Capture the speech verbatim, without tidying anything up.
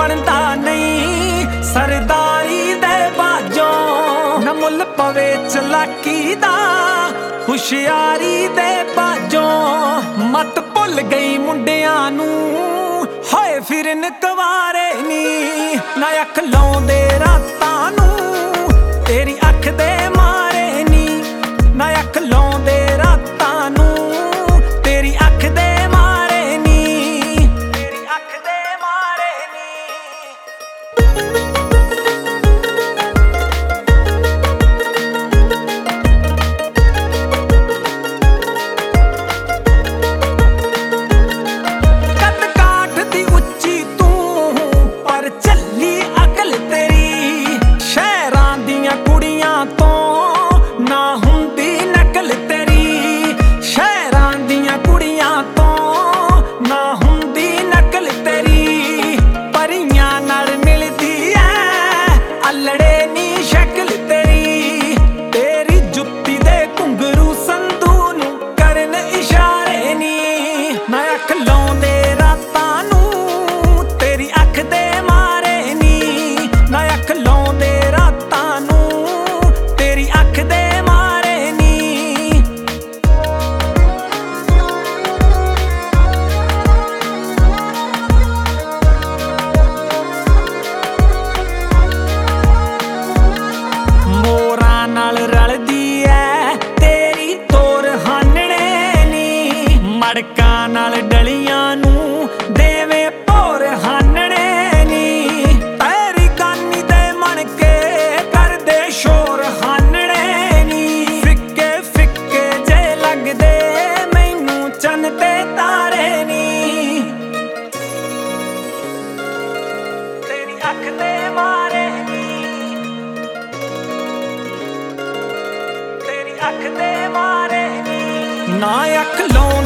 ਬਣਦਾ ਨਹੀਂ ਸਰਦਾਰੀ ਦੇ ਬਾਝੋਂ ਨਾ ਮੁੱਲ ਪਵੇ ਚਲਾਕੀ ਦਾ ਹੁਸ਼ਿਆਰੀ ਦੇ ਬਾਝੋਂ ਮਤ ਭੁੱਲ ਗਈ ਮੁੰਡਿਆਂ ਨੂੰ ਹੋਏ ਫਿਰਨ ਕੁਵਾਰੇ ਨੀ ਨਾ ਅੱਖ ਲਾਉਂਦੇ ਰਾਤਾਂ ਨੂੰ ਤੇਰੀ ਅੱਖ ਦੇ ਮਾਰੇ ਨੀ ਨਾ ਅੱਖ ਲਾਉਂਦੇ ਰਾਤਾਂ ਨੂੰ ਤੇਰੀ ਅੱਖ ਦੇ ਮਾਰੇ ਨੀ ਤੇਰੀ ਅੱਖ ਦੇ ਮਾਰੇ ਨੀ ਕੱਦ ਕਾਠ ਦੀ ਉੱਚੀ ਤੂੰ ਪਰ ਚੱਲੀ ਅਕਲ ਤੇਰੀ ਸ਼ਹਿਰਾਂ ਦੀਆਂ ਕੁੜੀਆਂ ਤੋਂ ਨਾ ਹੁੰਦੀ ਨਕਲ ਤੇਰੀ ਸ਼ਹਿਰਾਂ ਦੀਆਂ ਕੁੜੀਆਂ ਤੋਂ ਨਾ ਹੁੰਦੀ ਨਕਲ ਤੇਰੀ ਪਰੀਆਂ ਨਾਲ ਮਿਲਦੀ ਐ ਅਲੜੇ ਨੀ ਸ਼ਕਲ ਤੇਰੀ ਤੇਰੀ ਜੁੱਤੀ ਦੇ ਘੁੰਗਰੂ ਸੰਧੂ ਨੂੰ ਕਰਨ ਇਸ਼ਾਰੇ ਨੀ ਨਾ ਅੱਖ ਲਾਉਂਦੇ ਰਾਤਾਂ ਨੂੰ ਤੇਰੀ ਅੱਖ ਦੇ ਮਾਰੇ ਨੀ ਨਾ ਅੱਖ ਲਾਉਂਦੇ ਰਾਤਾਂ ਨੂੰ ਤੇਰੀ ਅੱਖ ਦੇ ਮਾਰੇ ਨੀ ਮੋਰਾਂ ਨਾਲ ਰਲਦੀ ਐ ਤੇਰੀ ਤੋਰ ਹਾਨਣੇ ਨੀ ਮੜਕਾਂ ਨਾਲ ਡਲੀਆਂ ਨੂੰ ਦੇਵੇ ਭੋਰ ਹਾਨਣੇ ਨੀ ਤੇਰੀ ਕਾਨੀ ਦੇ ਮਣ ਕੇ ਕਰਦੇ ਸ਼ੋਰ ਹਾਨਣੇ ਨੀ ਫਿੱਕੇ ਫਿੱਕੇ ਜੇ ਲੱਗਦੇ ਮੈਨੂੰ ਚੰਨ ਤੇ ਤਾਰੇ ਨੀ ਤੇਰੀ ਅੱਖ ਦੇ ਮਾਰੇ ਨੀ ਤੇਰੀ ਅੱਖ ਦੇ ਮਾਰੇ ਨੀ ਨਾ ਅੱਖ ਲਾਉ